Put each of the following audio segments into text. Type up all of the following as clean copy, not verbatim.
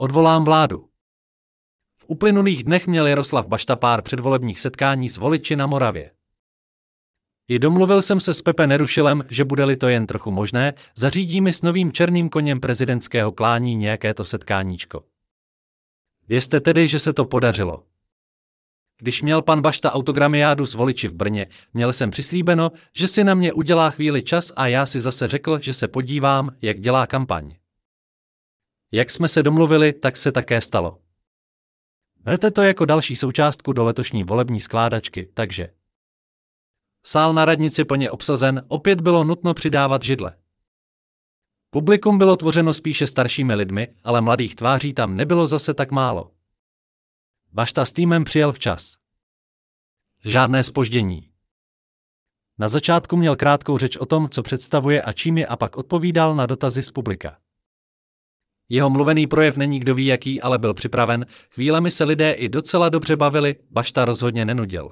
Odvolám vládu. V uplynulých dnech měl Jaroslav Bašta pár předvolebních setkání s voliči na Moravě. I domluvil jsem se s Pepe Nerušilem, že bude-li to jen trochu možné, zařídí mi s novým černým koněm prezidentského klání nějakéto setkáníčko. Vězte tedy, že se to podařilo. Když měl pan Bašta autogramiádu s voliči v Brně, měl jsem přislíbeno, že si na mě udělá chvíli čas a já si zase řekl, že se podívám, jak dělá kampaň. Jak jsme se domluvili, tak se také stalo. Berte to jako další součástku do letošní volební skládačky, takže. Sál na radnici plně obsazen, opět bylo nutno přidávat židle. Publikum bylo tvořeno spíše staršími lidmi, ale mladých tváří tam nebylo zase tak málo. Bašta s týmem přijel včas. Žádné zpoždění. Na začátku měl krátkou řeč o tom, co představuje a čím je, a pak odpovídal na dotazy z publika. Jeho mluvený projev není kdo ví jaký, ale byl připraven, chvílemi se lidé i docela dobře bavili, Bašta rozhodně nenudil.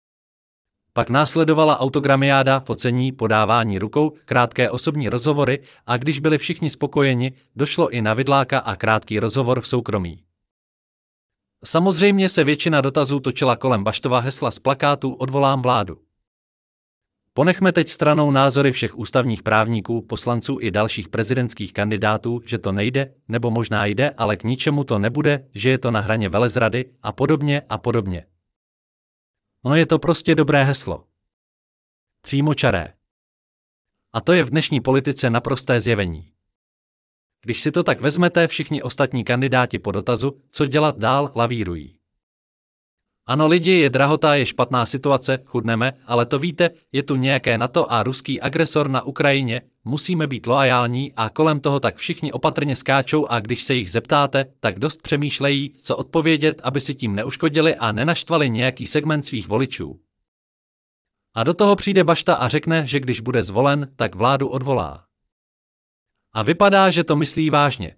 Pak následovala autogramiáda, focení, podávání rukou, krátké osobní rozhovory a když byli všichni spokojeni, došlo i na vidláka a krátký rozhovor v soukromí. Samozřejmě se většina dotazů točila kolem Baštova hesla z plakátu Odvolám vládu. Ponechme teď stranou názory všech ústavních právníků, poslanců i dalších prezidentských kandidátů, že to nejde, nebo možná jde, ale k ničemu to nebude, že je to na hraně velezrady a podobně a podobně. Ono je to prostě dobré heslo. Přímočaré. A to je v dnešní politice naprosté zjevení. Když si to tak vezmete, všichni ostatní kandidáti po dotazu, co dělat dál, lavírují. Ano lidi, je drahota, je špatná situace, chudneme, ale to víte, je tu nějaké NATO a ruský agresor na Ukrajině, musíme být loajální a kolem toho tak všichni opatrně skáčou a když se jich zeptáte, tak dost přemýšlejí, co odpovědět, aby si tím neuškodili a nenaštvali nějaký segment svých voličů. A do toho přijde Bašta a řekne, že když bude zvolen, tak vládu odvolá. A vypadá, že to myslí vážně.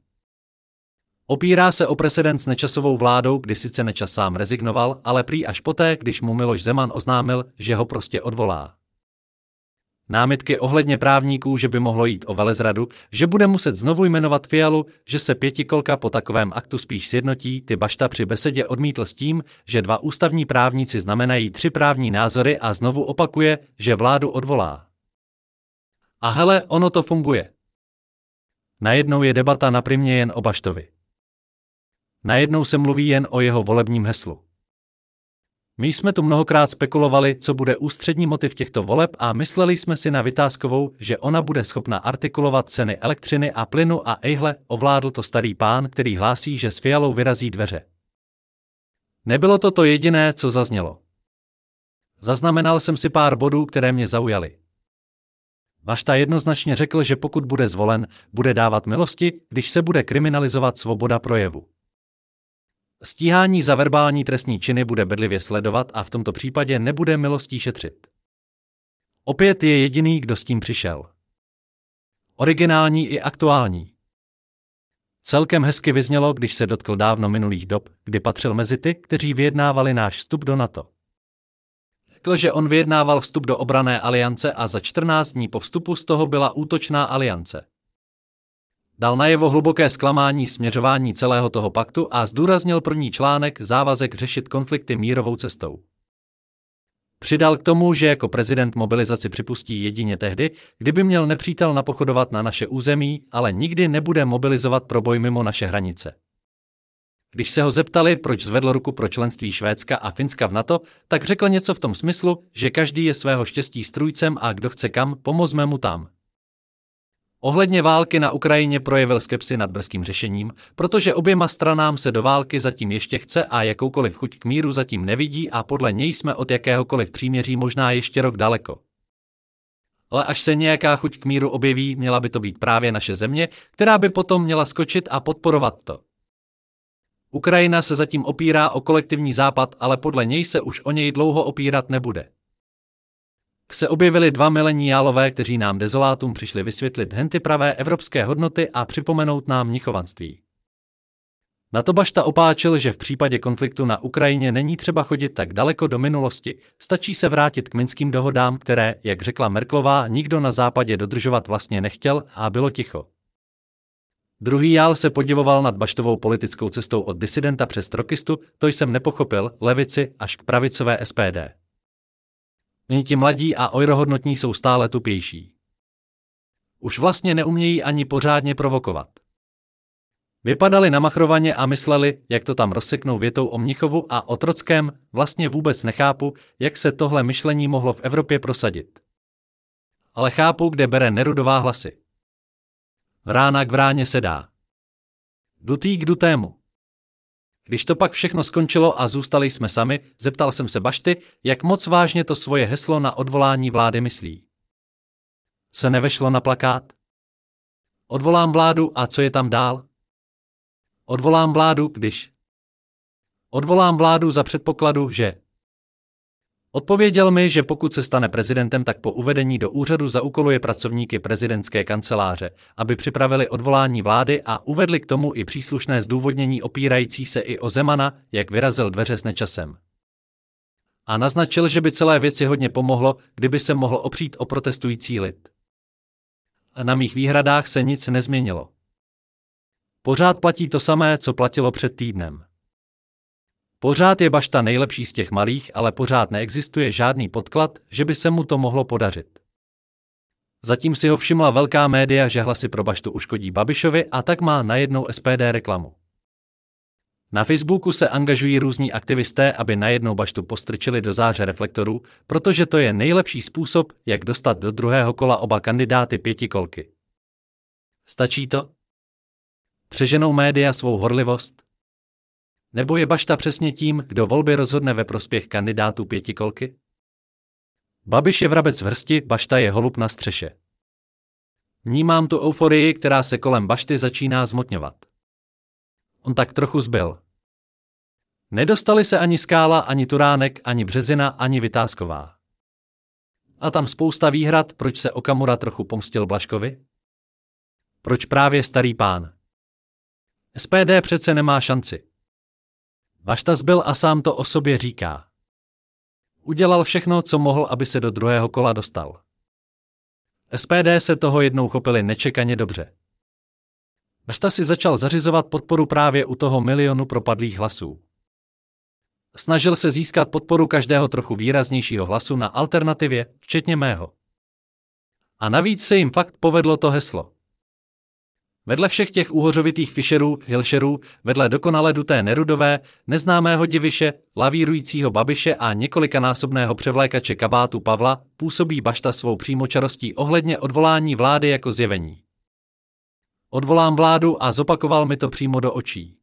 Opírá se o precedens s Nečasovou vládou, kdy sice Nečas sám rezignoval, ale prý až poté, když mu Miloš Zeman oznámil, že ho prostě odvolá. Námitky ohledně právníků, že by mohlo jít o velezradu, že bude muset znovu jmenovat Fialu, že se pětikolka po takovém aktu spíš sjednotí, ty Bašta při besedě odmítl s tím, že 2 ústavní právníci znamenají 3 právní názory a znovu opakuje, že vládu odvolá. A hele, ono to funguje. Najednou je debata na Primě jen o Baštovi. Najednou se mluví jen o jeho volebním heslu. My jsme tu mnohokrát spekulovali, co bude ústřední motiv těchto voleb a mysleli jsme si na Vitáskovou, že ona bude schopna artikulovat ceny elektřiny a plynu a ejhle, ovládl to starý pán, který hlásí, že s Fialou vyrazí dveře. Nebylo to to jediné, co zaznělo. Zaznamenal jsem si pár bodů, které mě zaujaly. Bašta jednoznačně řekl, že pokud bude zvolen, bude dávat milosti, když se bude kriminalizovat svoboda projevu. Stíhání za verbální trestní činy bude bedlivě sledovat a v tomto případě nebude milostí šetřit. Opět je jediný, kdo s tím přišel. Originální i aktuální. Celkem hezky vyznělo, když se dotkl dávno minulých dob, kdy patřil mezi ty, kteří vyjednávali náš vstup do NATO. Řekl, že on vyjednával vstup do obranné aliance a za 14 dní po vstupu z toho byla útočná aliance. Dal najevo hluboké zklamání směřování celého toho paktu a zdůraznil první článek závazek řešit konflikty mírovou cestou. Přidal k tomu, že jako prezident mobilizaci připustí jedině tehdy, kdyby měl nepřítel napochodovat na naše území, ale nikdy nebude mobilizovat pro boj mimo naše hranice. Když se ho zeptali, proč zvedl ruku pro členství Švédska a Finska v NATO, tak řekl něco v tom smyslu, že každý je svého štěstí strůjcem a kdo chce kam, pomozme mu tam. Ohledně války na Ukrajině projevil skepsi nad brzkým řešením, protože oběma stranám se do války zatím ještě chce a jakoukoliv chuť k míru zatím nevidí a podle něj jsme od jakéhokoliv příměří možná ještě rok daleko. Ale až se nějaká chuť k míru objeví, měla by to být právě naše země, která by potom měla skočit a podporovat to. Ukrajina se zatím opírá o kolektivní západ, ale podle něj se už o něj dlouho opírat nebude. Se objevili 2 mileniálové, kteří nám dezolátům přišli vysvětlit henty pravé evropské hodnoty a připomenout nám mnichovanství. Na to Bašta opáčil, že v případě konfliktu na Ukrajině není třeba chodit tak daleko do minulosti, stačí se vrátit k minským dohodám, které, jak řekla Merkelová, nikdo na západě dodržovat vlastně nechtěl a bylo ticho. Druhý jál se podivoval nad Baštovou politickou cestou od disidenta přes trokistu, to jsem nepochopil, levici až k pravicové SPD. Oni ti mladí a ojrohodnotní jsou stále tupější. Už vlastně neumějí ani pořádně provokovat. Vypadali namachrovaně a mysleli, jak to tam rozseknou větou o Mnichovu a o Trockém, vlastně vůbec nechápu, jak se tohle myšlení mohlo v Evropě prosadit. Ale chápu, kde bere Nerudová hlasy. Vrána k vráně sedá. Dutý k dutému. Když to pak všechno skončilo a zůstali jsme sami, zeptal jsem se Bašty, jak moc vážně to svoje heslo na odvolání vlády myslí. Se nevešlo na plakát? Odvolám vládu a co je tam dál? Odvolám vládu, když? Odvolám vládu za předpokladu, že? Odpověděl mi, že pokud se stane prezidentem, tak po uvedení do úřadu zaúkoluje pracovníky prezidentské kanceláře, aby připravili odvolání vlády a uvedli k tomu i příslušné zdůvodnění opírající se i o Zemana, jak vyrazil dveře s Nečasem. A naznačil, že by celé věci hodně pomohlo, kdyby se mohl opřít o protestující lid. A na mých výhradách se nic nezměnilo. Pořád platí to samé, co platilo před týdnem. Pořád je Bašta nejlepší z těch malých, ale pořád neexistuje žádný podklad, že by se mu to mohlo podařit. Zatím si ho všimla velká média, že hlasy pro Baštu uškodí Babišovi a tak má najednou SPD reklamu. Na Facebooku se angažují různí aktivisté, aby najednou Baštu postrčili do záře reflektorů, protože to je nejlepší způsob, jak dostat do druhého kola oba kandidáty pětikolky. Stačí to? Přeženou média svou horlivost? Nebo je Bašta přesně tím, kdo volby rozhodne ve prospěch kandidátů pětikolky? Babiš je vrabec v hrsti, Bašta je holub na střeše. Vnímám tu euforii, která se kolem Bašty začíná zmotňovat. On tak trochu zbyl. Nedostali se ani Skála, ani Turánek, ani Březina, ani Vitásková. A tam spousta výhrad, proč se Okamura trochu pomstil Blažkovi? Proč právě starý pán? SPD přece nemá šanci. Bašta zbyl a sám to o sobě říká. Udělal všechno, co mohl, aby se do druhého kola dostal. SPD se toho jednou chopili nečekaně dobře. Bašta si začal zařizovat podporu právě u toho milionu propadlých hlasů. Snažil se získat podporu každého trochu výraznějšího hlasu na alternativě, včetně mého. A navíc se jim fakt povedlo to heslo. Vedle všech těch úhořovitých Fischerů, Hilšerů, vedle dokonale duté Nerudové, neznámého Diviše, lavírujícího Babiše a několikanásobného převlékače kabátu Pavla, působí Bašta svou přímočarostí ohledně odvolání vlády jako zjevení. Odvolám vládu a zopakoval mi to přímo do očí.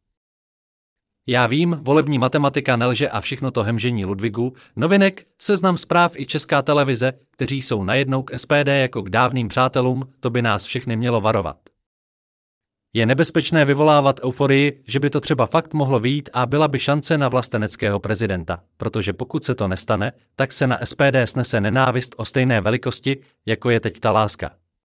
Já vím, volební matematika nelže a všechno to hemžení Ludvigu, novinek, Seznam Zpráv i Česká televize, kteří jsou najednou k SPD jako k dávným přátelům, to by nás všechny mělo varovat. Je nebezpečné vyvolávat euforii, že by to třeba fakt mohlo vyjít a byla by šance na vlasteneckého prezidenta, protože pokud se to nestane, tak se na SPD snese nenávist o stejné velikosti, jako je teď ta láska.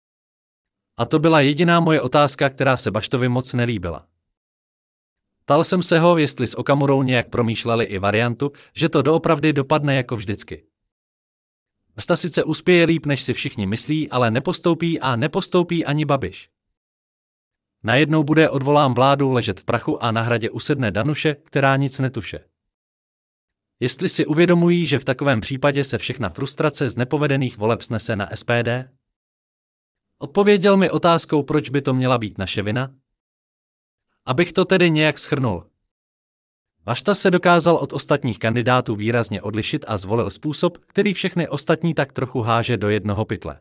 A to byla jediná moje otázka, která se Baštovi moc nelíbila. Ptal jsem se ho, jestli s Okamurou nějak promýšleli i variantu, že to doopravdy dopadne jako vždycky. Bašta sice uspěje líp, než si všichni myslí, ale nepostoupí ani Babiš. Najednou bude odvolám vládu ležet v prachu a na hradě usedne Danuše, která nic netuše. Jestli si uvědomují, že v takovém případě se všechna frustrace z nepovedených voleb snese na SPD? Odpověděl mi otázkou, proč by to měla být naše vina? Abych to tedy nějak shrnul. Bašta se dokázal od ostatních kandidátů výrazně odlišit a zvolil způsob, který všechny ostatní tak trochu háže do jednoho pytle.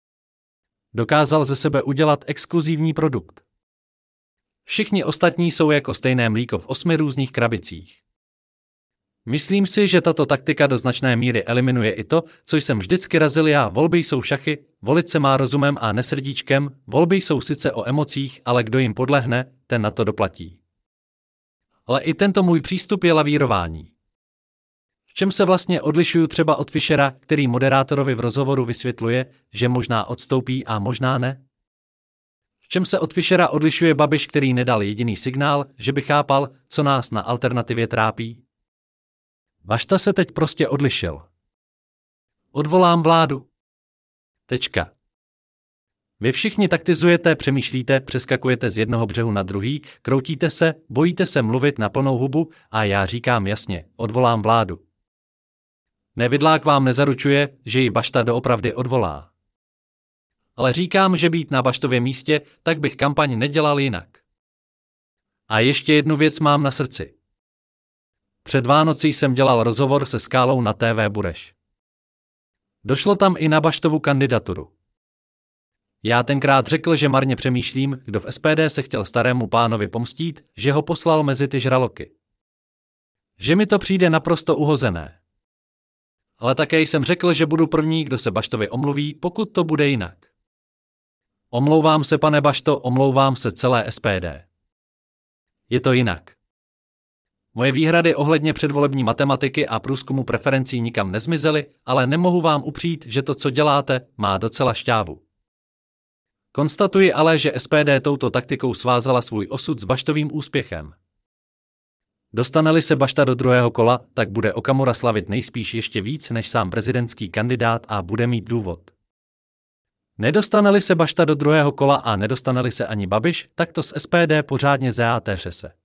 Dokázal ze sebe udělat exkluzivní produkt. Všichni ostatní jsou jako stejné mlíko v 8 různých krabicích. Myslím si, že tato taktika do značné míry eliminuje i to, co jsem vždycky razil já. Volby jsou šachy, volit se má rozumem a ne srdíčkem, volby jsou sice o emocích, ale kdo jim podlehne, ten na to doplatí. Ale i tento můj přístup je lavírování. V čem se vlastně odlišuju třeba od Fischera, který moderátorovi v rozhovoru vysvětluje, že možná odstoupí a možná ne? V čem se od Fischera odlišuje Babiš, který nedal jediný signál, že by chápal, co nás na alternativě trápí? Bašta se teď prostě odlišil. Odvolám vládu. Tečka. Vy všichni taktizujete, přemýšlíte, přeskakujete z jednoho břehu na druhý, kroutíte se, bojíte se mluvit na plnou hubu a já říkám jasně, odvolám vládu. Nevidlák vám nezaručuje, že ji Bašta doopravdy odvolá. Ale říkám, že být na Baštově místě, tak bych kampaň nedělal jinak. A ještě jednu věc mám na srdci. Před Vánoci jsem dělal rozhovor se Skálou na TV Bureš. Došlo tam i na Baštovu kandidaturu. Já tenkrát řekl, že marně přemýšlím, kdo v SPD se chtěl starému pánovi pomstít, že ho poslal mezi ty žraloky. Že mi to přijde naprosto uhozené. Ale také jsem řekl, že budu první, kdo se Baštovi omluví, pokud to bude jinak. Omlouvám se, pane Bašto, omlouvám se celé SPD. Je to jinak. Moje výhrady ohledně předvolební matematiky a průzkumu preferencí nikam nezmizely, ale nemohu vám upřít, že to, co děláte, má docela šťávu. Konstatuji ale, že SPD touto taktikou svázala svůj osud s Baštovým úspěchem. Dostane-li se Bašta do druhého kola, tak bude Okamura slavit nejspíš ještě víc než sám prezidentský kandidát a bude mít důvod. Nedostane-li se Bašta do druhého kola a nedostane-li se ani Babiš, tak to z SPD pořádně zeátře se.